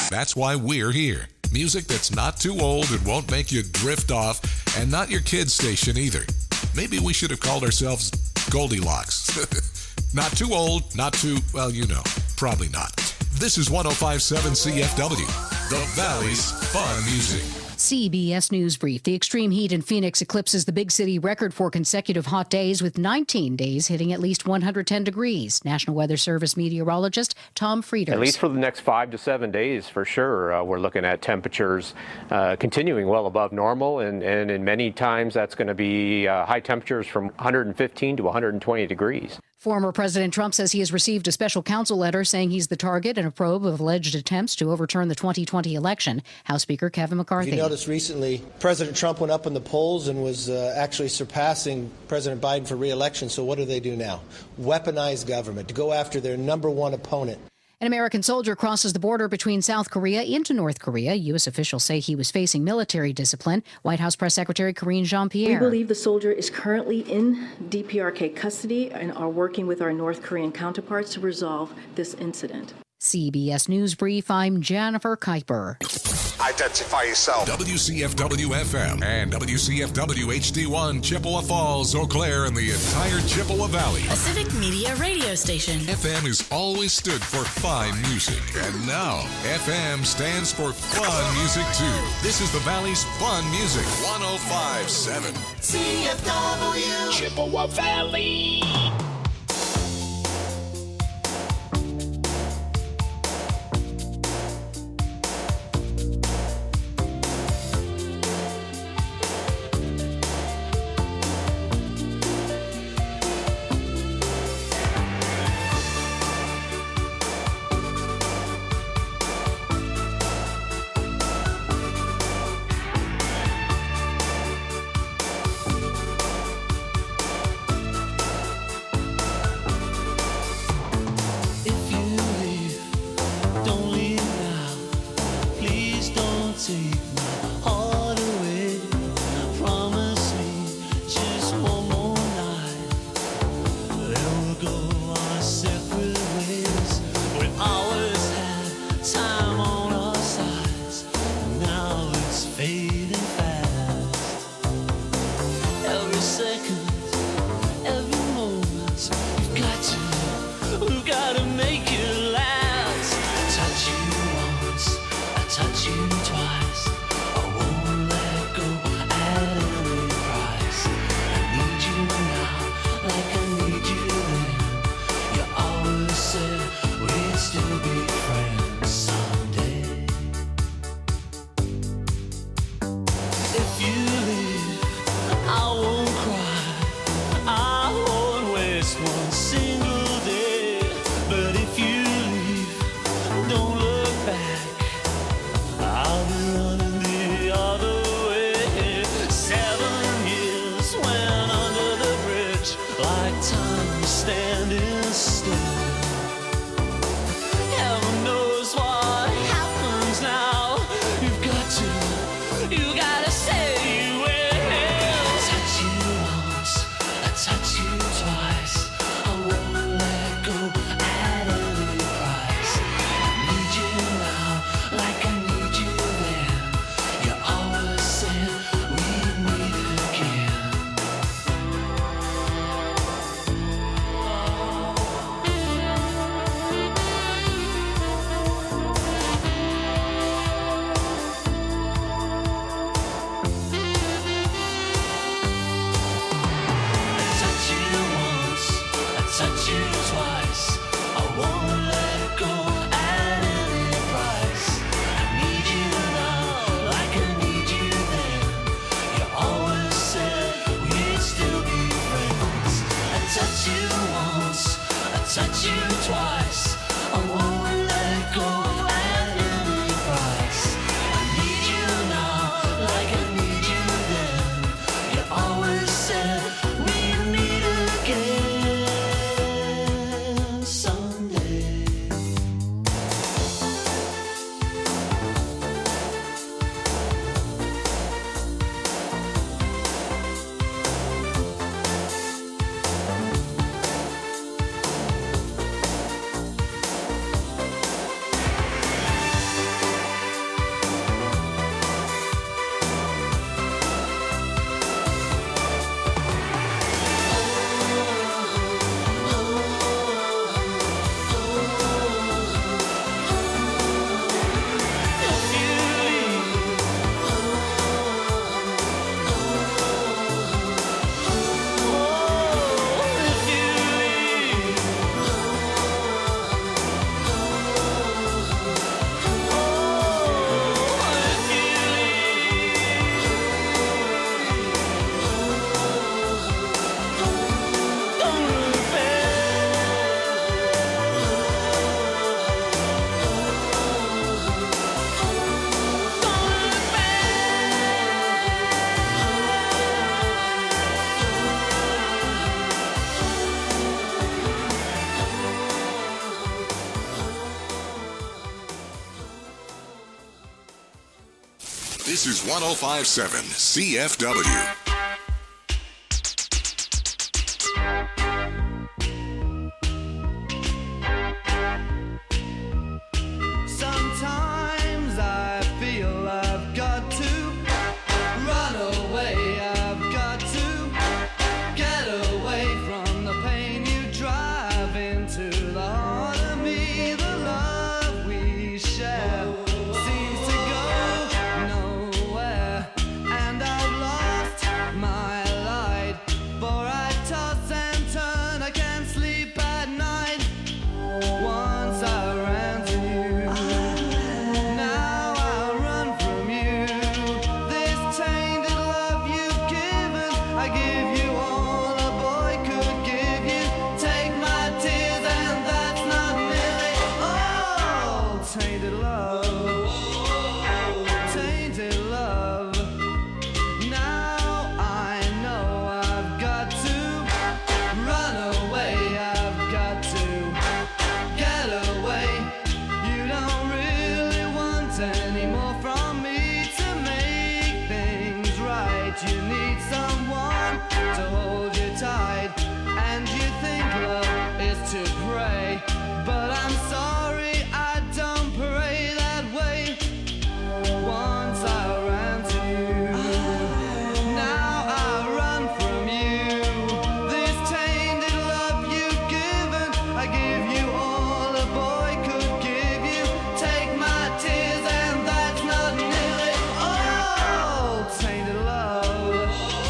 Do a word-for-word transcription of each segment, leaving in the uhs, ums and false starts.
That's why we're here. Music that's not too old and won't make you drift off, and not your kid's station either. Maybe we should have called ourselves Goldilocks. Not too old, not too, well, you know, probably not. This is one oh five point seven C F W, the Valley's fun music. C B S News Brief. The extreme heat in Phoenix eclipses the big city record for consecutive hot days, with nineteen days hitting at least one hundred ten degrees. National Weather Service meteorologist Tom Frieders. At least for the next five to seven days, for sure, uh, we're looking at temperatures uh, continuing well above normal, and, and in many times that's going to be uh, high temperatures from one hundred fifteen to one hundred twenty degrees. Former President Trump says he has received a special counsel letter saying he's the target in a probe of alleged attempts to overturn the twenty twenty election. House Speaker Kevin McCarthy. You noticed recently President Trump went up in the polls and was uh, actually surpassing President Biden for re-election. So what do they do now? Weaponize government to go after their number one opponent. An American soldier crosses the border between South Korea into North Korea. U S officials say he was facing military discipline. White House Press Secretary Karine Jean-Pierre. We believe the soldier is currently in D P R K custody and are working with our North Korean counterparts to resolve this incident. C B S News Brief, I'm Jennifer Kuiper. Identify yourself. W C F W F M and W C F W H D one, Chippewa Falls, Eau Claire, and the entire Chippewa Valley. A civic media radio station. F M has always stood for fine music, and now F M stands for fun music too. This is the Valley's fun music. one oh five point seven C F W Chippewa Valley. This is one oh five point seven C F W. Sometimes I feel I've got to run away. I've got to get away from the pain you drive into the heart of me. The love we share seems to go nowhere, and I've lost my light. For I toss and turn, I can't sleep at night. Once I ran to you, now I run from you. This tainted love you've given, I give you all a boy could give you. Take my tears and that's not nearly all. Tainted love, tainted love. Now I know I've got to run away. I've got to get away. You don't really want any more from me to make things right. You need someone to hold you tight, and you think love is to pray. But I'm sorry, I don't pray that way. Once I ran to you, now I run from you. This tainted love you've given, I give you all a boy could give you. Take my tears and that's not nearly all. Tainted love,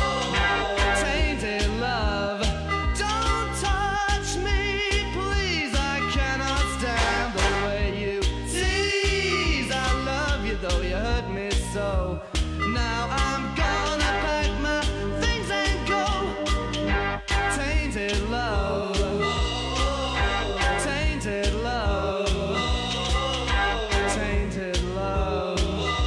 tainted love. Don't touch me, please. I cannot stand the way you tease. I love you though you hurt me so. Now I'm gonna pack my things and go. Tainted love, tainted love, tainted love,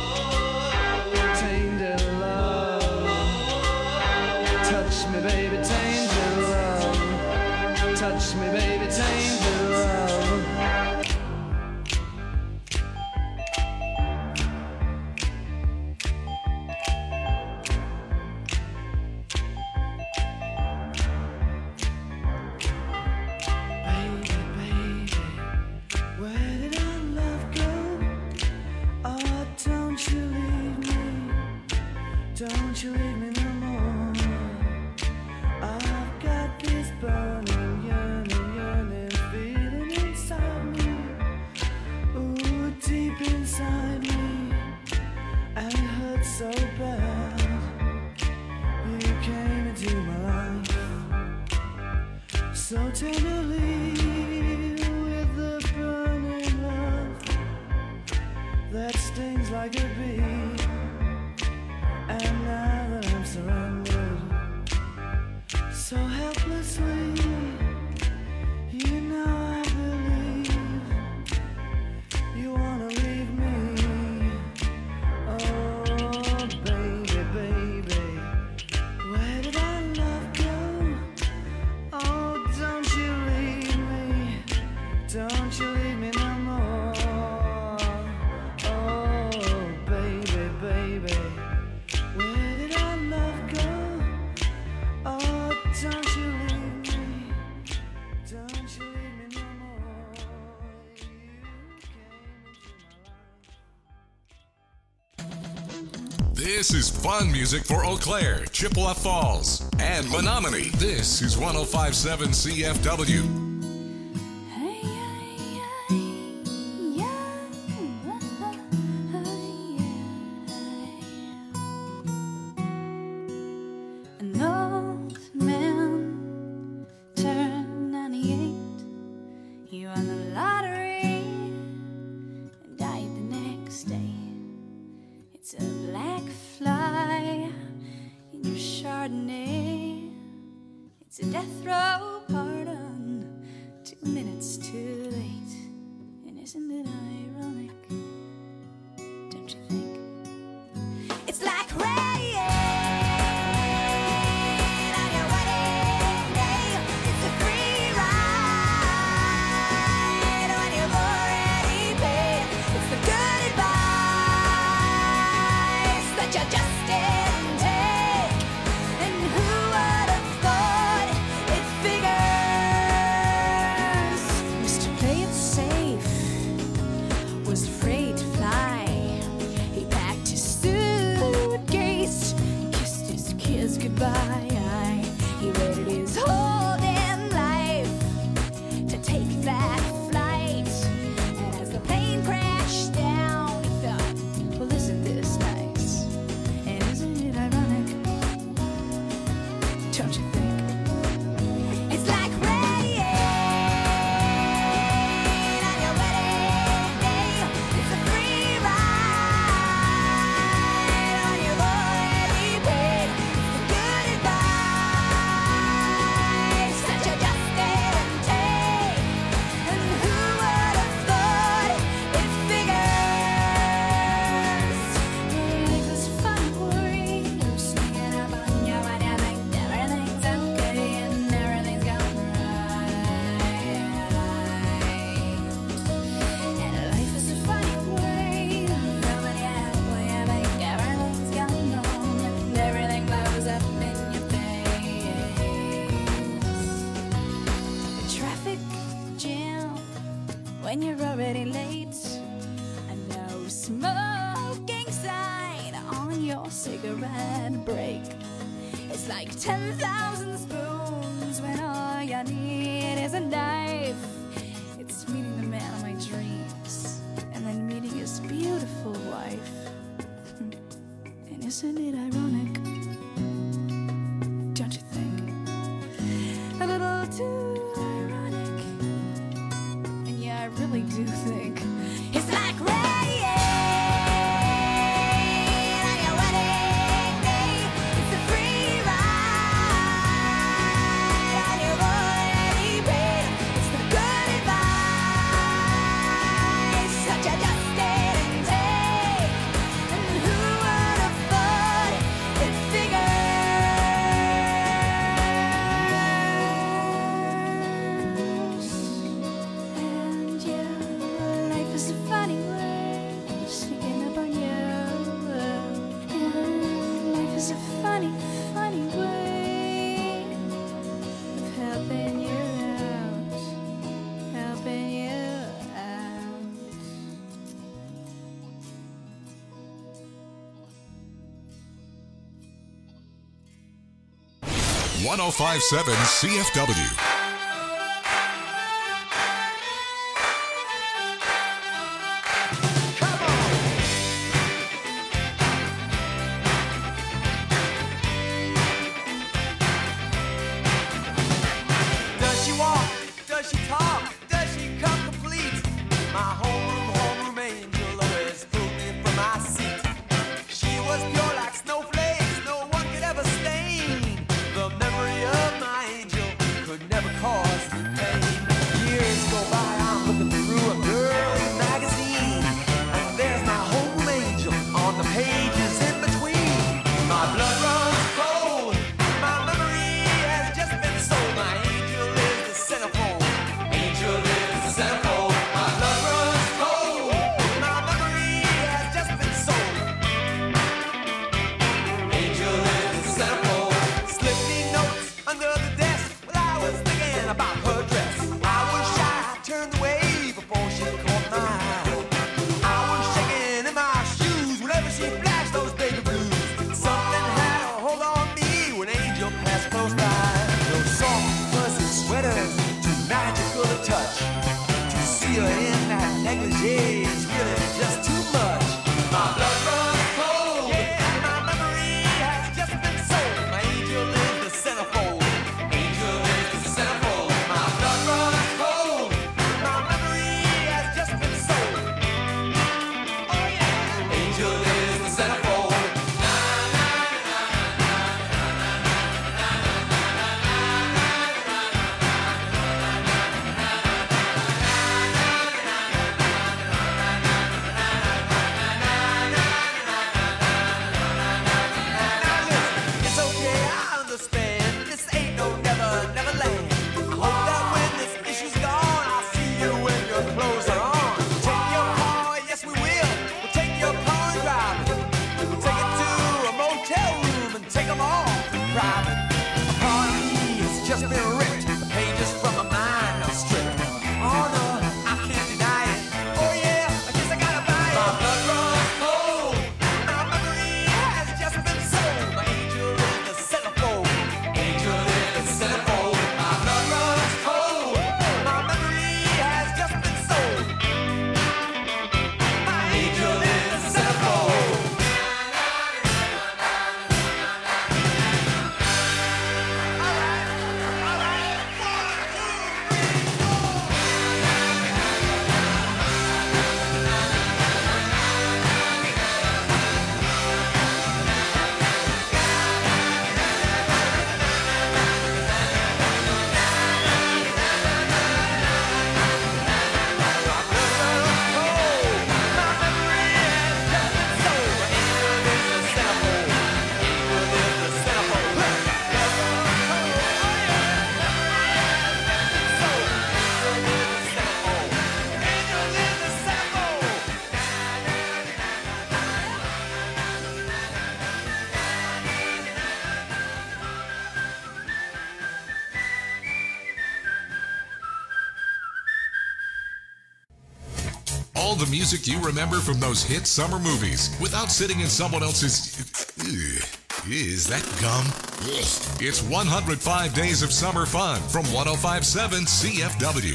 tainted love. Touch me, baby, tainted love. Touch me, baby, tainted love. Baby, baby, where did our love go? Oh, don't you leave me, don't you leave me no more. I've got this burning, yearning, yearning feeling inside me. Ooh, deep inside me, and it hurts so bad. You came into my life so tenderly, with the burning love that stings like a bee. And now that I'm surrounded so helplessly, you know I believe you wanna leave me. Oh, baby, baby, where did our love go? Oh, don't you leave me, don't you leave me no more. Oh, baby, baby, where did our love go? Oh, don't you leave me, don't you leave me no more. You came into my life. This is fun music for Eau Claire, Chippewa Falls, and Menominee. This is one oh five point seven C F W. An old man turned ninety-eight. He won the lottery and died the next day. It's a black fly in your Chardonnay. It's a death row pardon, two minutes too late. And isn't it ironic? Don't you think? It's like rain on your wedding day. It's a free ride when you've already paid. It's the good advice smoking sign on your cigarette break. It's like ten thousand spoons when all you need is a knife. It's meeting the man of my dreams and then meeting his beautiful wife. And isn't it ironic? Don't you think? A little too ironic. And yeah, I really do think it's like rain. one oh five point seven C F W. Never the music you remember from those hit summer movies without sitting in someone else's... Ugh, is that gum? It's one hundred five Days of Summer Fun from one oh five point seven C F W.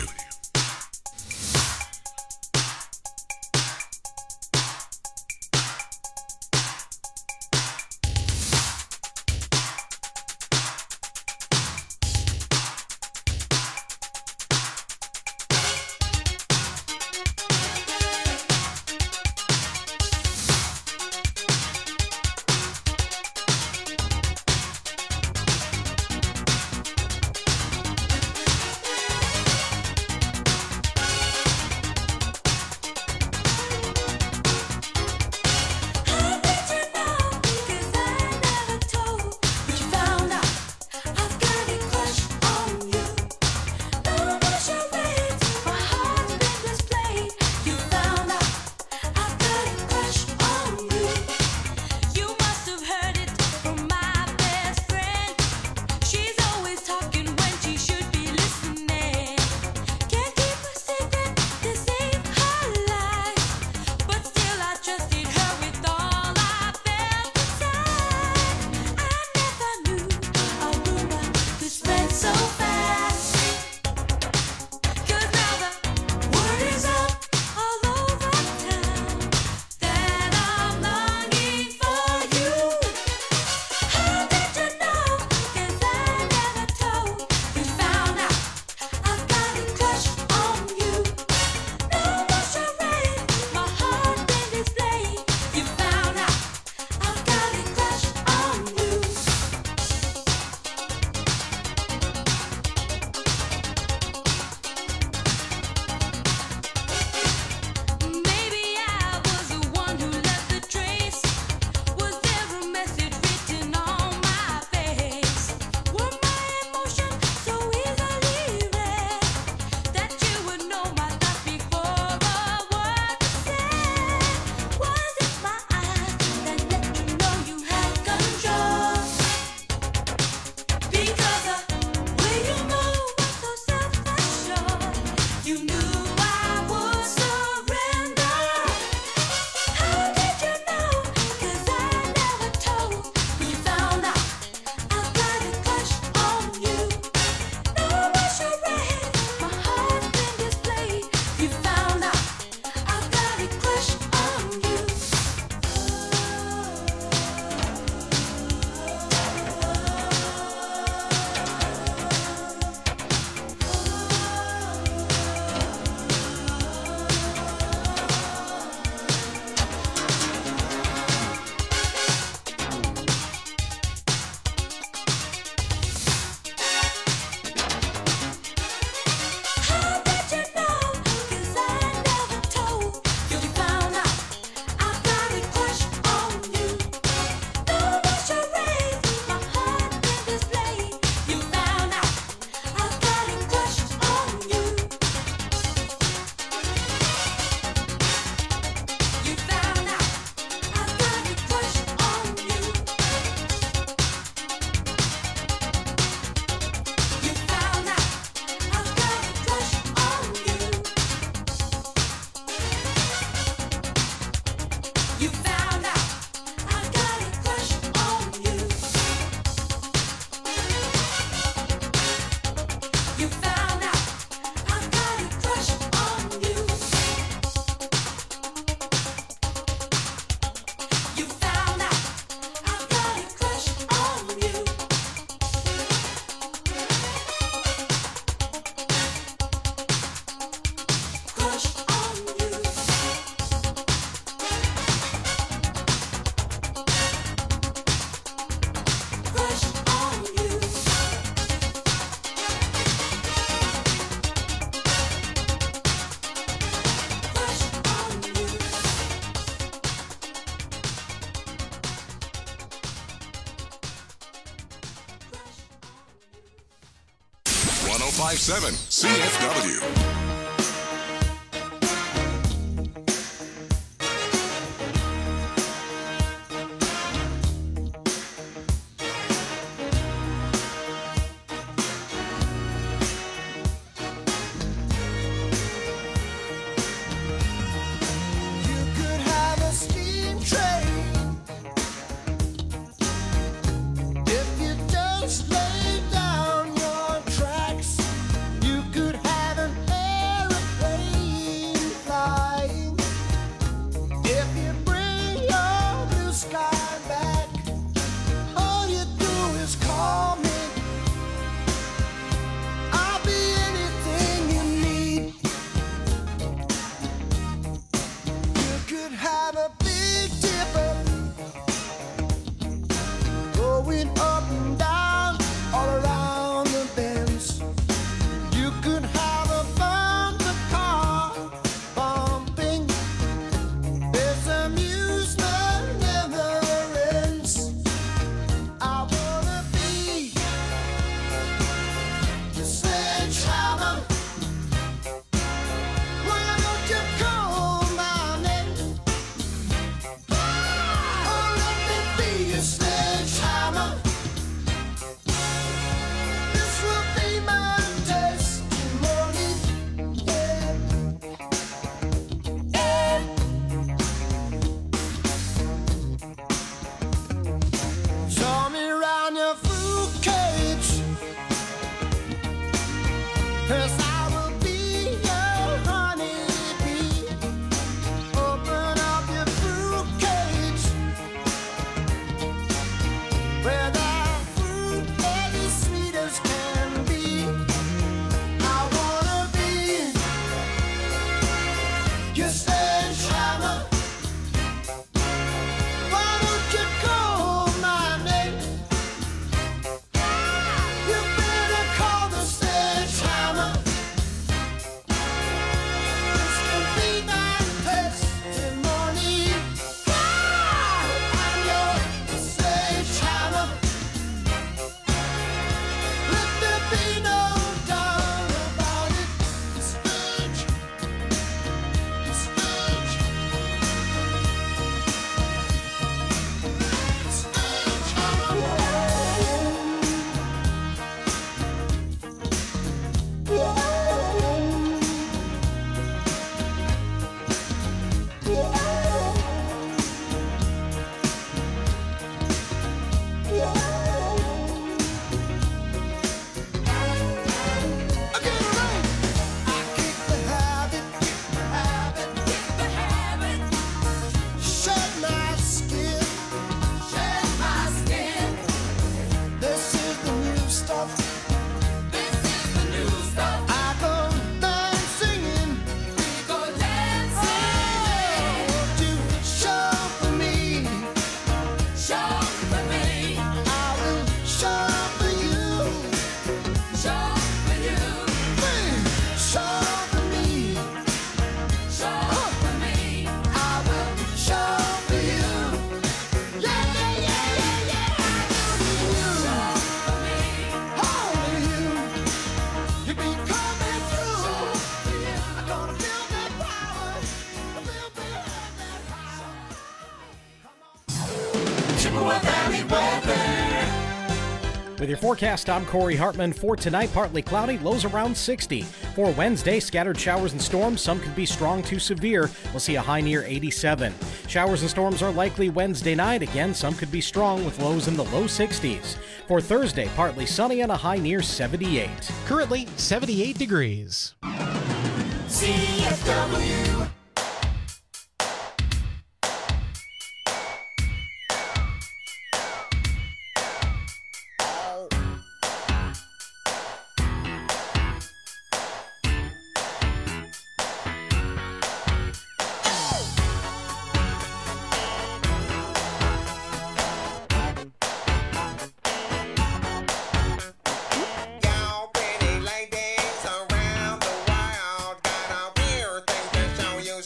one oh five point seven C F W. shed my skin. Shed my skin. This is the new stuff. This is the new stuff. I go dancing. We go dancing. Oh, to show for me. Show for me. I will show for you. Show for you. Show for me. Show for me. I will show for you. Yeah, yeah, yeah, yeah, yeah. Show for me. Only you. You be coming through. I'm gonna feel that power. I feel that power. Chippewa Valley weather. With your forecast, I'm Corey Hartman. For tonight, partly cloudy, lows around sixty. For Wednesday, scattered showers and storms. Some could be strong to severe. We'll see a high near eighty-seven. Showers and storms are likely Wednesday night. Again, some could be strong with lows in the low sixties. For Thursday, partly sunny and a high near seventy-eight. Currently, seventy-eight degrees. C F W. Y'all pretty ladies around the world got a weird thing to show you.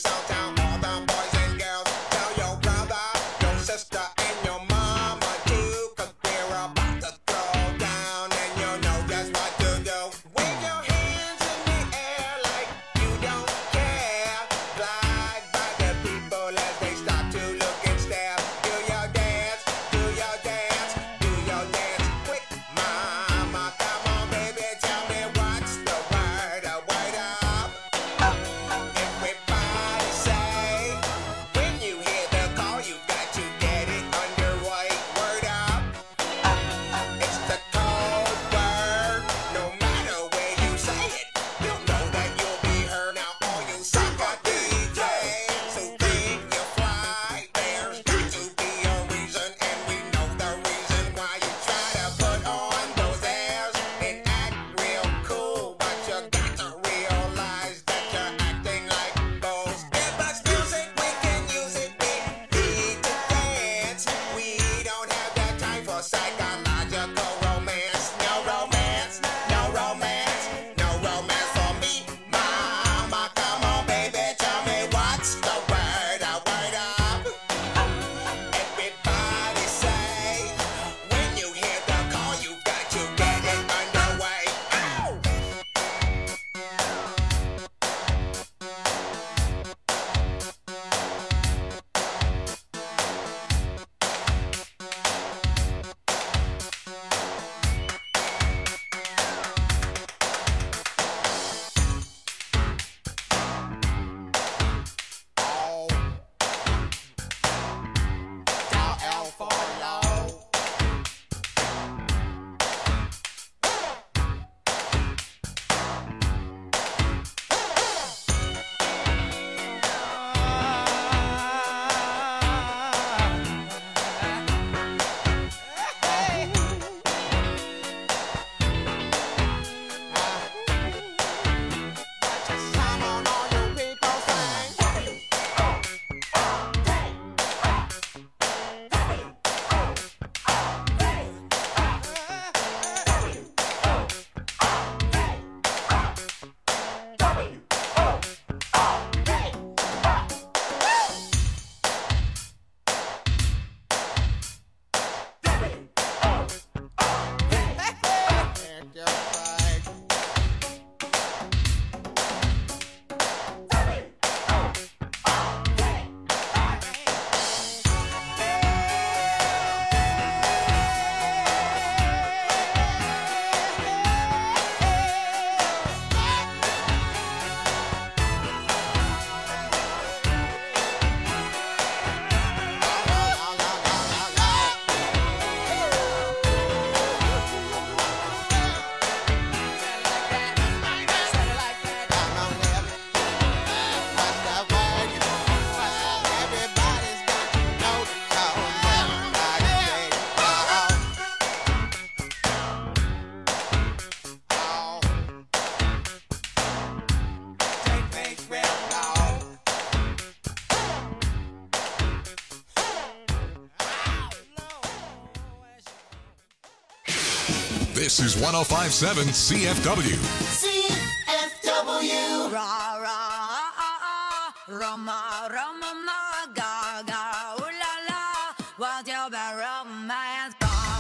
This is one oh five point seven C F W. C F W. Ra ra Roma Roma ma ga ga ooh la la, what's your bad romance?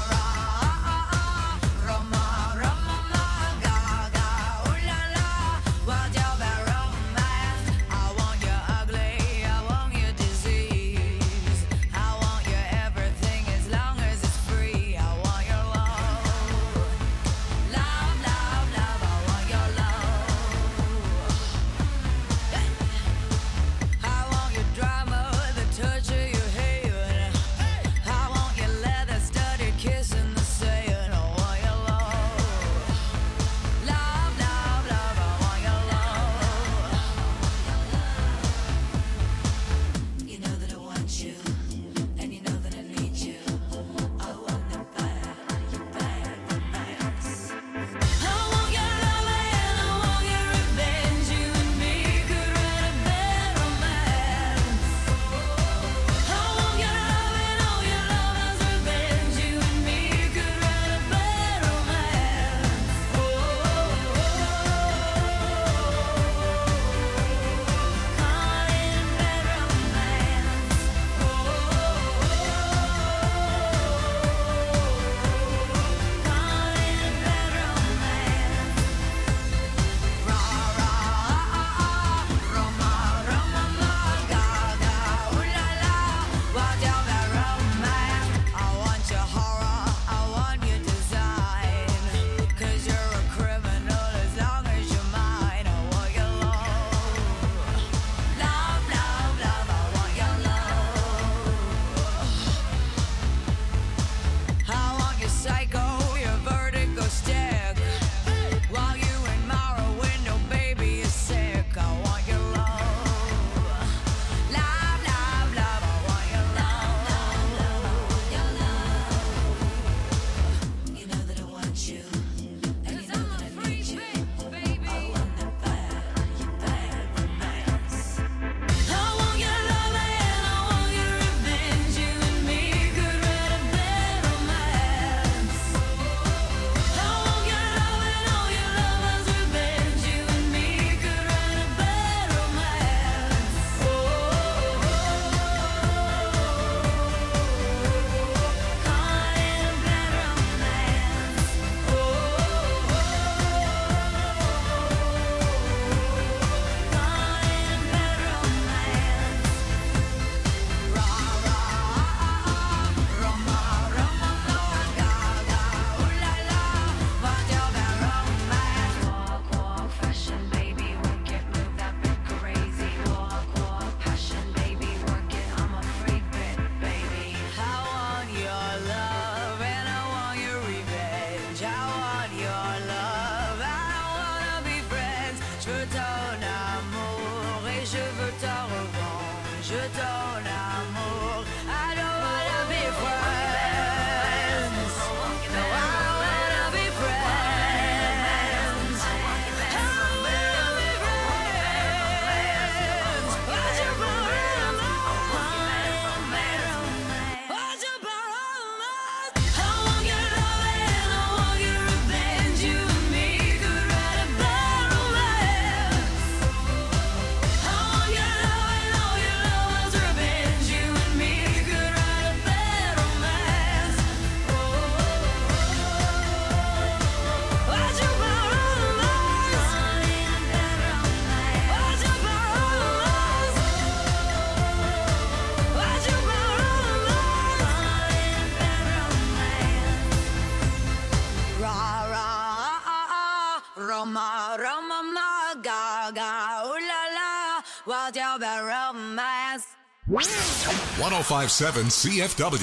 one oh five point seven C F W.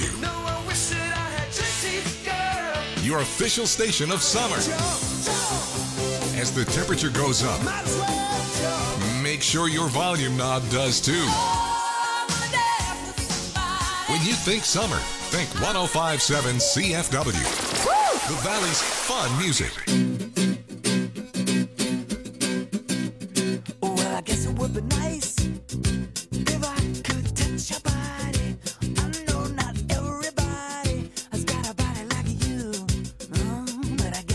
Your official station of summer. As the temperature goes up, make sure your volume knob does too. When you think summer, think one oh five point seven C F W. The Valley's fun music. Well, I guess it would be nice if I could touch your body. I know not everybody has got a body like you, oh, but I guess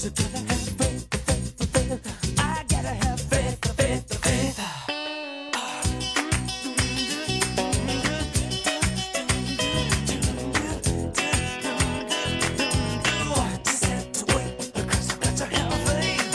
'Cause I gotta have faith, faith, faith. I gotta have faith, faith, faith. Just have to wait, because I got to have faith.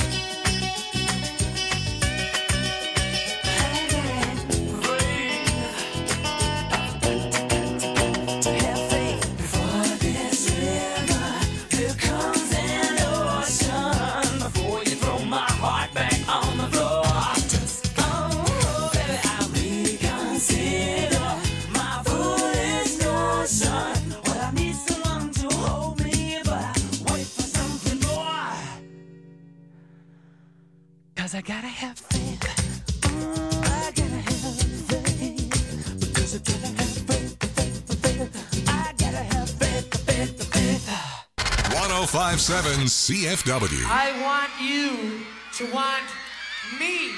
To have faith before this river becomes an ocean. Before you throw my heart back on the floor. Just oh, baby, I'll reconsider my foolish notion. Well, I need someone to hold me, but I wait for something more. 'Cause I gotta have faith. Mm, I gotta have faith. Because I gotta have faith, faith, faith. I gotta have faith, faith, faith. one oh five point seven C F W. I want you to want me.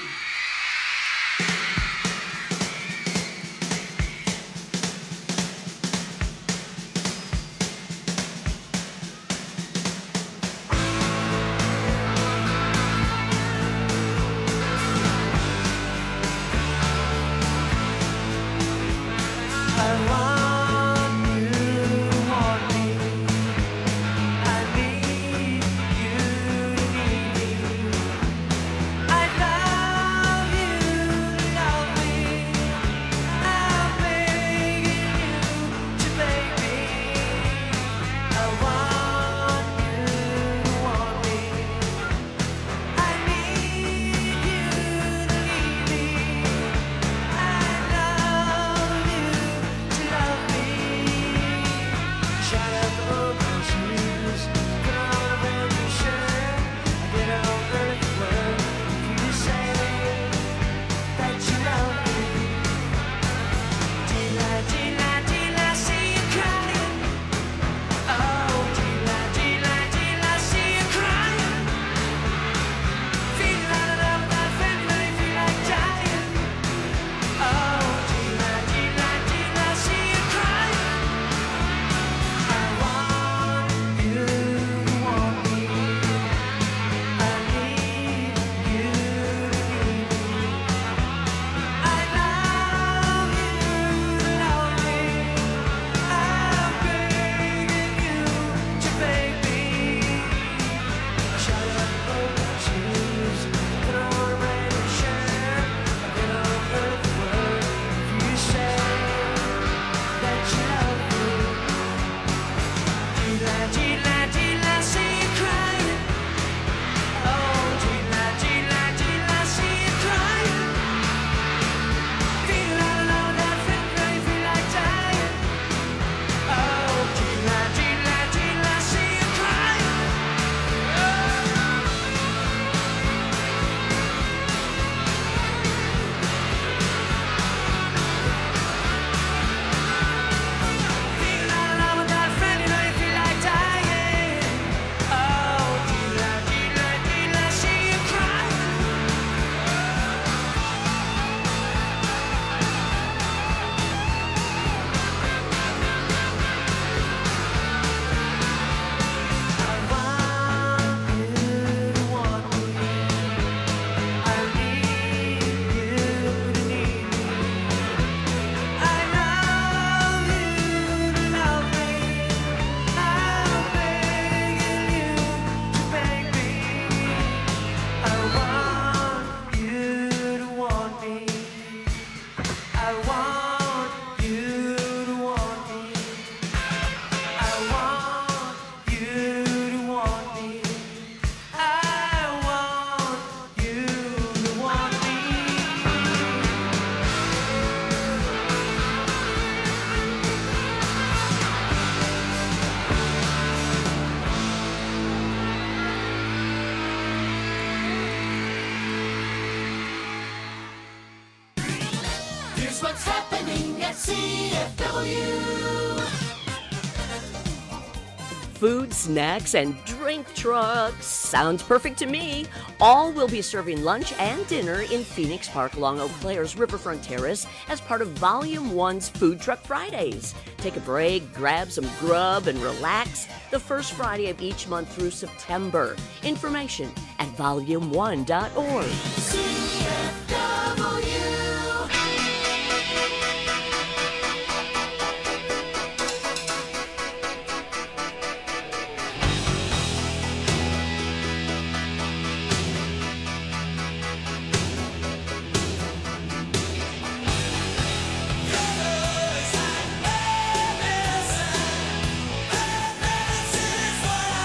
I want you to want me. I need you to need me. I love you to love me. I'm begging you to beg me. I want you to want me. I need you to need me. I love you to love me. Shut up, open shoes. Put on a brand new shirt. I get over the word. If you say that you love me. Dila, dila, dila, see you crying. Oh, dila, dila, dila, see you crying. Feel out of love, that friend, but if you like dying. Oh, dila, dila, dila, see you crying. I want you to want me. I need you to need me. I love you to love me. I'm begging you to beg me. Shut up, open shoes. Put on a brand new shirt. Get over the word. If you say that you love me. Dila, dila, dila, see you crying. Oh, dila, dila, dila, see you crying. Feel out of love, that friend, but if you like dying. Oh, dila, dila, dila, see you crying. Feel out of love with that friend, but if you like dying. Oh, dila, dila, dila, see you crying. I want you to want me. I need you to need me. I love you to love me. I'm begging you to beg me. I want you to want me. I want you to want me. I want you to want me. I want you to want me. Here's what's happening at C F W. food, snacks, and drink trucks. Sounds perfect to me. All will be serving lunch and dinner in Phoenix Park along Eau Claire's Riverfront Terrace as part of Volume one's Food Truck Fridays. Take a break, grab some grub, and relax the first Friday of each month through September. Information at volume one dot org. C F W.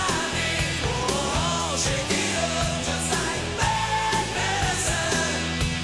Shake it up just like bad medicine.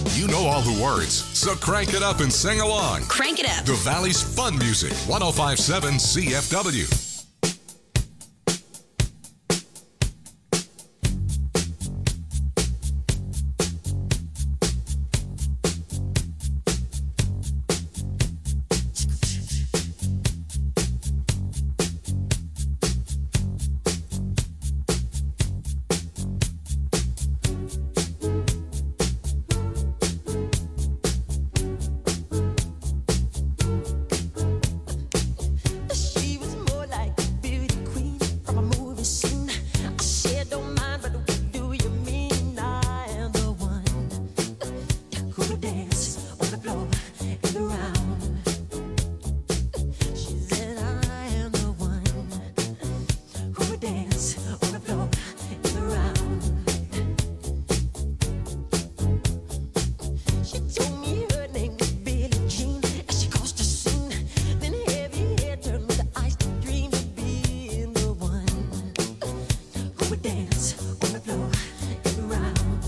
You know all the words, so crank it up and sing along. Crank it up. The Valley's Fun Music, one oh five point seven C F W. She was more like a beauty queen from a movie scene. I said, don't mind, but what do you mean? I am the one who will dance on the floor and around. She said, I am the one who will dance on the floor and around. She told me her name was Billie Jean as she caused a scene. Then heavy hair turned with the eyes to dream of being the one who would dance on the floor and around.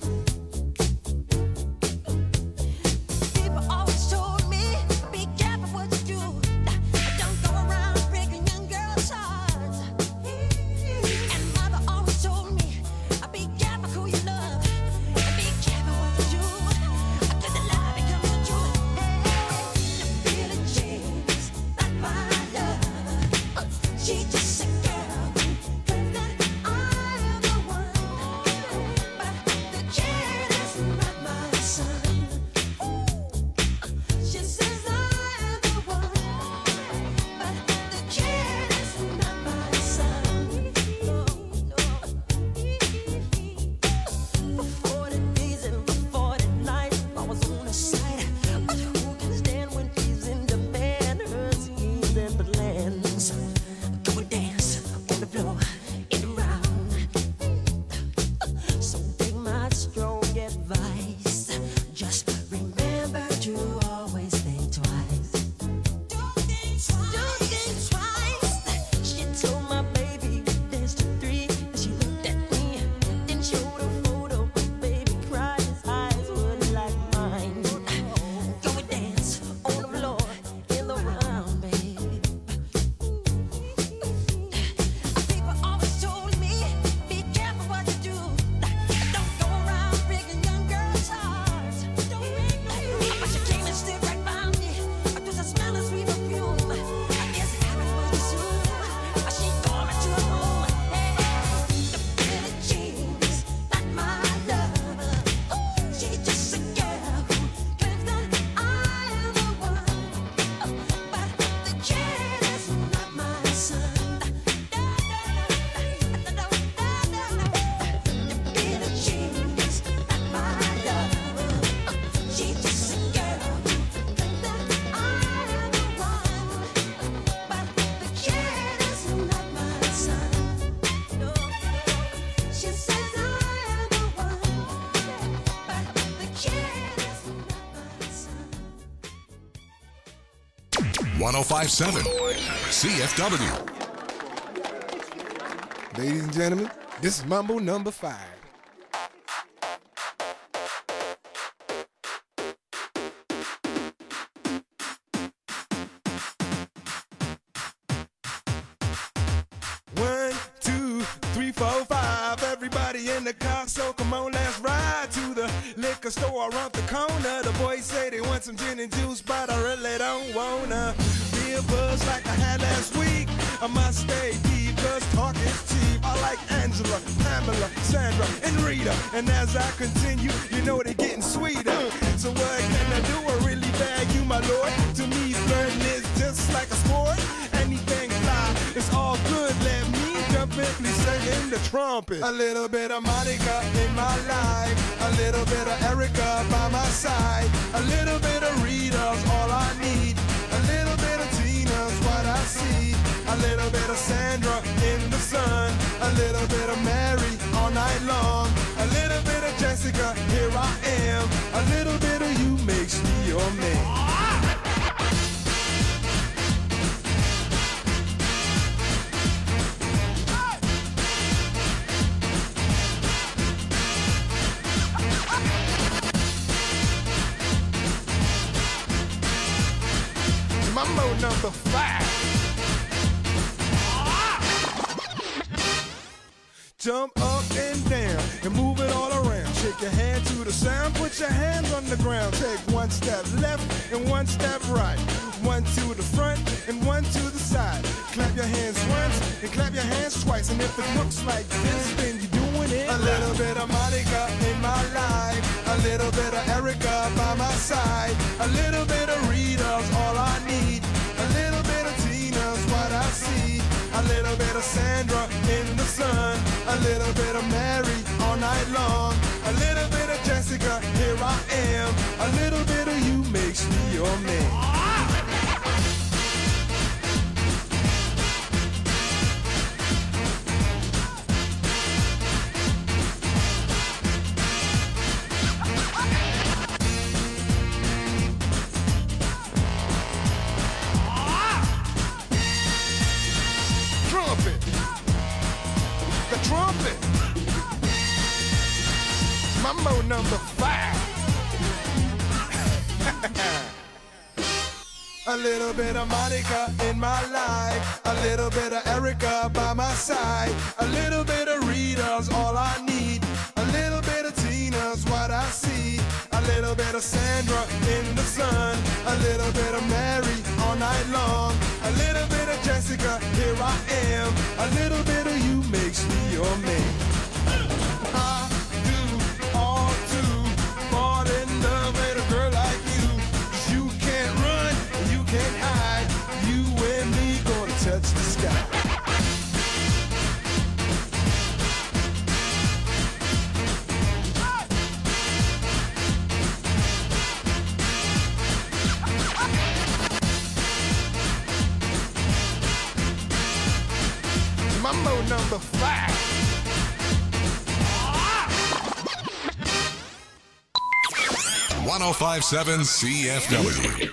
People always told me, be careful what you do. Don't go around breaking young girls' hearts. And mother always told me, be careful who you love. And be careful what you do. Cause the lie becomes the truth. Billie Jean's not my love. She just a girl who claims that I am the one. But the kid is not my son. She says I am the one. But the kid is not my son. For forty days and for forty nights, I was on her side. But who can stand when she's in demand? Her schemes and plans. Go and dance on the floor and around. So take my strong advice. Just remember to always think twice. Don't think twice. She told my baby dance to three. And she looked at me, then showed a photo. Baby cried, his eyes were like mine. Go and dance on the floor in the round, babe. People always told me, be careful what you do. Don't go around breaking young girls' hearts. But she came and stood right by me. To the smell of sweet perfume. I guess it happened much too soon. She called me to her room. The Billie Jean's not my love. She just a girl who claims that I am the one. But the kid is not my son. Billie Jean's not my love. She just a girl who claims that I am the one. But the kid is not my son. She says I am the one. But the kid is not my son. one oh five point seven C F W. Ladies and gentlemen, this is Mambo number five. One, two, three, four, five. Everybody in the car, so come on, let's ride to the liquor store around the corner. The boys say they want some gin and juice, but I really don't wanna be a buzz like I had last week. I must stay deep, cause talk is cheap. I like Angela, Pamela, Sandra, and Rita. And as I continue, you know they're getting sweeter. So what can I do? I really bag you, my lord. To me, flirting is just like a sport. Anything fly, it's all good. Let me jump in, please sing the trumpet. A little bit of Monica in my life. A little bit of Erica by my side. A little bit of Rita's all I need. A little bit of Tina's what I see. A little bit of Sandra in the sun. A little bit of Mary all night long. A little bit of Jessica, here I am. A little bit of you makes me your man. Mambo number five. Jump up and down and move it all around. Shake your hand to the sound, put your hands on the ground. Take one step left and one step right. One to the front and one to the side. Clap your hands once and clap your hands twice. And if it looks like this, then you're doing it. A little bit of Monica in my life. A little bit of Erica by my side. A little bit of Rita's all I need. A little bit of Tina's what I see. A little bit of Sandra in the sun. A little bit of Mary all night long. A little bit of Jessica, here I am. A little bit of you makes me your man. Trumpet. The trumpet. Mambo number five. A little bit of Monica in my life. A little bit of Erica by my side. A little bit of Rita's all I need. A little bit of Tina's what I see. A little bit of Sandra in the sun. A little bit of Mary all night long. A little bit of Jessica, here I am. A little bit of you makes me your man. I do all to fall in love with a girl like you. 'Cause you can't run, you can't hide. You and me gonna touch the sky. Mambo number five. one oh five point seven C F W.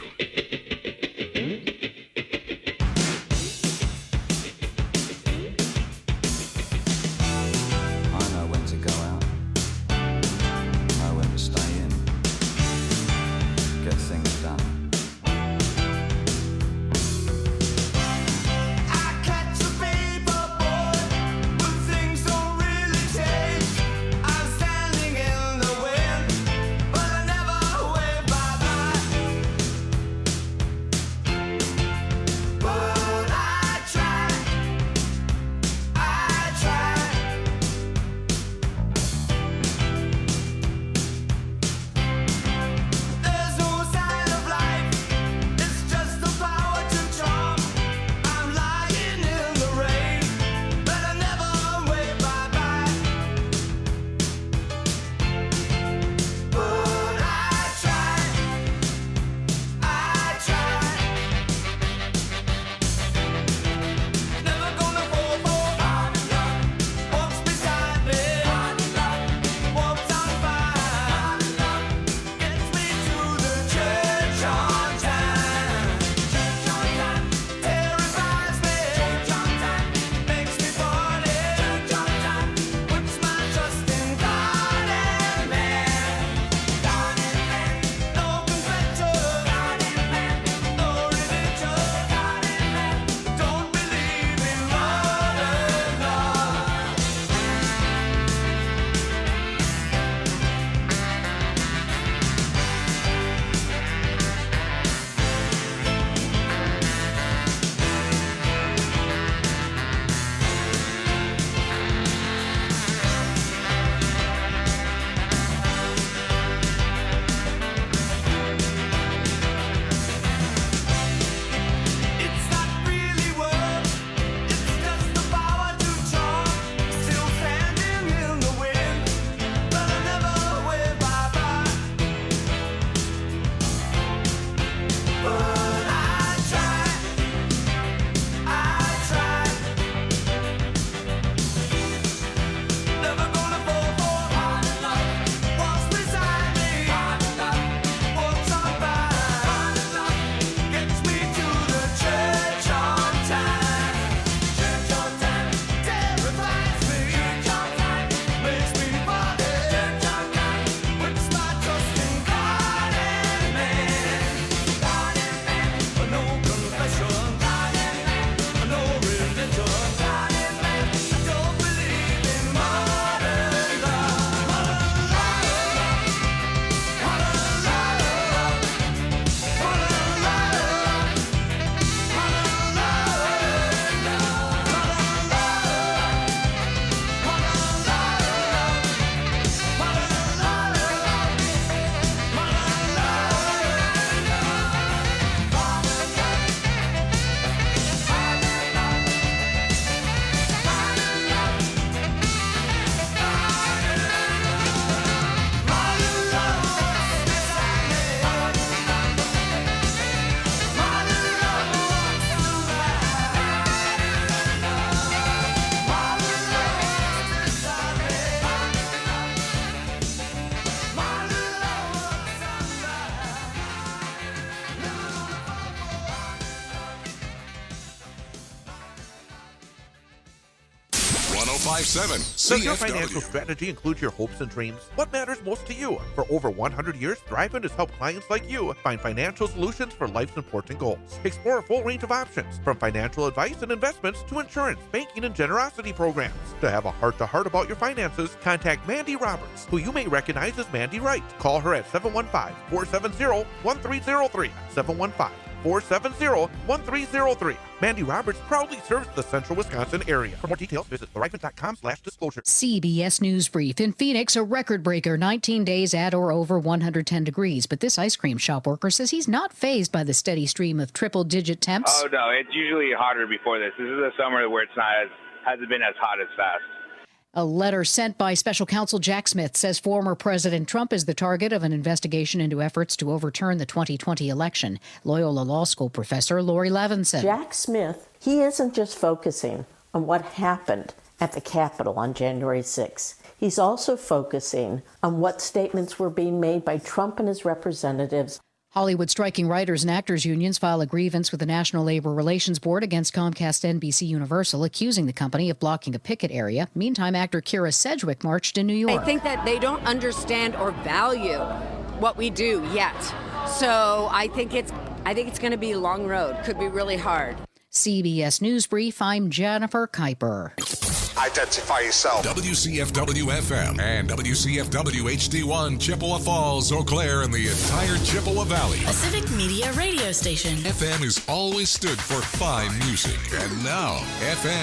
five seven Does your C F W. financial strategy include your hopes and dreams? What matters most to you? For over one hundred years, Thriven has helped clients like you find financial solutions for life's important goals. Explore a full range of options, from financial advice and investments to insurance, banking, and generosity programs. To have a heart-to-heart about your finances, contact Mandy Roberts, who you may recognize as Mandy Wright. Call her at seven one five, four seven zero, one three zero three, seven one five, four seven zero, one three zero three. Mandy Roberts proudly serves the central Wisconsin area. For more details, visit thriven.com slash disclosure. C B S News Brief. In Phoenix, a record breaker, nineteen days at or over one hundred ten degrees. But this ice cream shop worker says he's not fazed by the steady stream of triple-digit temps. Oh, no, it's usually hotter before this. This is a summer where it's not as, hasn't been as hot as fast. A letter sent by special counsel Jack Smith says former President Trump is the target of an investigation into efforts to overturn the twenty twenty election. Loyola Law School professor Lori Levinson. Jack Smith, he isn't just focusing on what happened at the Capitol on January sixth. He's also focusing on what statements were being made by Trump and his representatives. Hollywood striking writers and actors unions file a grievance with the National Labor Relations Board against Comcast N B C Universal, accusing the company of blocking a picket area. Meantime, actor Kira Sedgwick marched in New York. I think that they don't understand or value what we do yet. So I think it's I think it's going to be a long road. Could be really hard. C B S News Brief, I'm Jennifer Kuiper. Identify yourself. W C F W F M and W C F W H D one, Chippewa Falls, Eau Claire, and the entire Chippewa Valley. A Civic Media radio station. F M has always stood for fine music. And now, F M